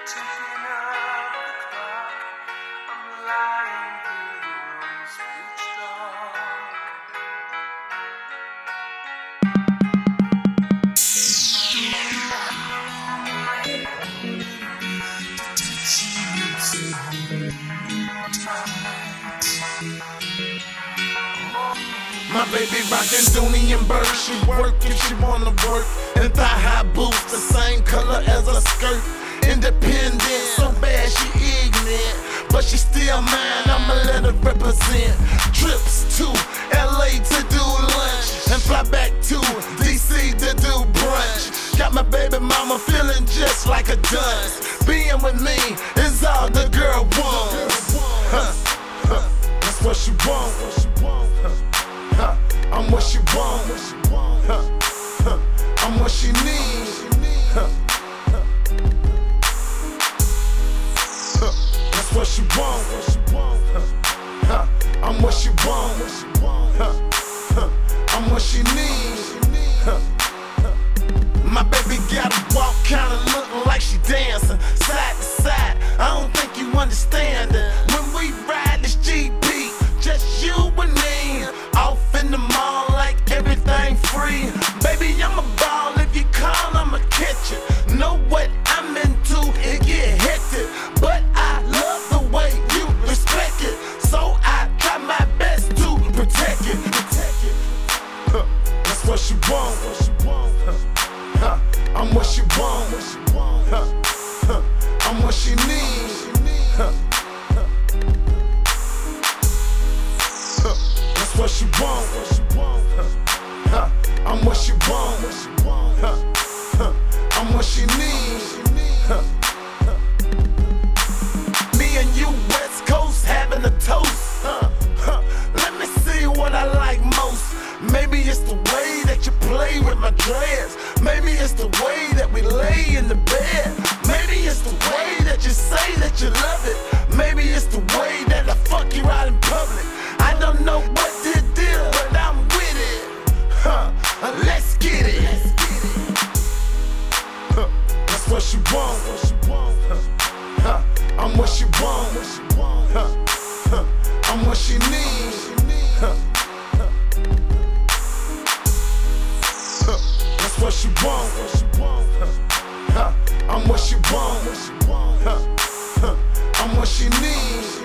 ticking of the clock. I'm lying here on this beach log. My baby rockin' Dooney and Bird. She work if she wanna work. And thigh-high boots, the same color as her skirt. Independent, so bad she ignorant, but she still mine, I'ma let her represent. Trips to LA to do lunch, and fly back to DC to do brunch. Got my baby mama feeling just like a dunce. Being with me is all the girl wants. That's what she wants. I'm what she wants. I'm what she needs. That's what she wants. I'm what she wants. I'm what she needs. My baby got a walk kinda looking like she dancing side to side. I don't think you understand it. When we ride this GP, just you and me, off in the mall like everything free. Baby, I'm a ball, if you call, I'ma catch it. Know what I'm into, it get hectic, but I love the way you respect it, so I try my best to protect it. That's what she wants. I'm what she wants. I'm what she needs. That's what she wants. I'm what she wants. I'm what she needs. Me and you, West Coast, having a toast. Let me see what I like most. Maybe it's the way that you play with my dreads. Maybe it's the way that we lay in the bed. Maybe it's the way that you say that you love it. Maybe it's the way that I fuck you out in public. I don't know what this deal, but I'm with it. Let's get it. That's what she wants. I'm what she wants. I'm what she needs. That's what she wants. I'm what she wants. I'm what she needs.